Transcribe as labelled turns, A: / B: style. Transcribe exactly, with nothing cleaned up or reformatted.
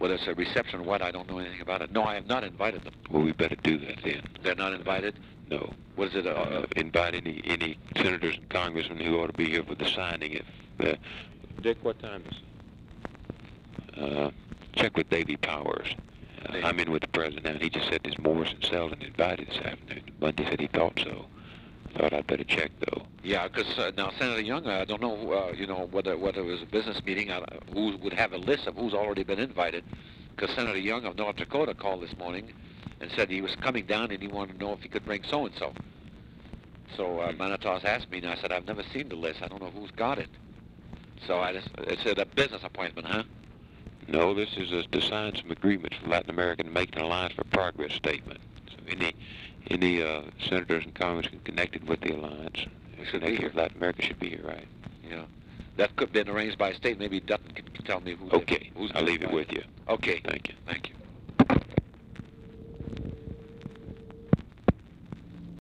A: Whether it's a reception or what, I don't know anything about it. No, I have not invited them.
B: Well, we better do that then.
A: They're not invited?
B: No.
A: What is it? Uh,
B: Uh, invite any any senators and congressmen who ought to be here for the signing. If uh, Dick, what time is it? Uh, check with Davy Powers. Uh, I'm in with the president now, and he just said there's Morris and Selden invited this afternoon. Bundy said he thought so. Thought I'd better check, though.
A: Yeah, because uh, now Senator Young, I don't know, uh, you know, whether whether it was a business meeting, uh, who would have a list of who's already been invited. Because Senator Young of North Dakota called this morning and said he was coming down and he wanted to know if he could bring so and so. So uh, Manitos asked me, and I said I've never seen the list. I don't know who's got it. So I just it's a business appointment, huh?
B: No, this is a, to sign some agreements for Latin America and make an Alliance for Progress statement. So any any uh, senators and congressmen connected with the alliance, connected with Latin America, should be here, right?
A: Yeah. That could have been arranged by state. Maybe Dutton can, can tell me who.
B: Okay.
A: Who's
B: I'll leave it with you.
A: Okay.
B: Thank you.
A: Thank you.